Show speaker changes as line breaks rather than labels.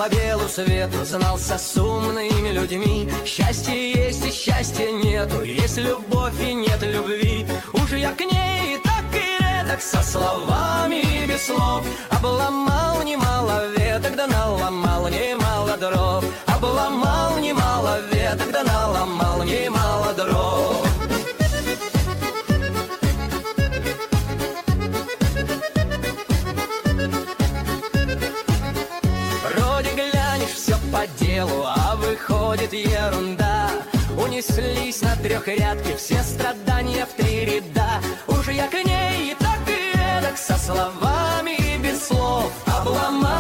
по белу свету, знался с умными людьми. Счастье есть и счастья нету, есть любовь и нет любви. Уж я к ней так и эдак, со словами и без слов, обломал немало веток, да наломал немало дров. Обломал немало веток, да наломал немало дров. По делу, а выходит ерунда. Унеслись на трехрядке все страдания в 3 ряда. Уж я к ней и так и эдак, со словами и без слов, обломал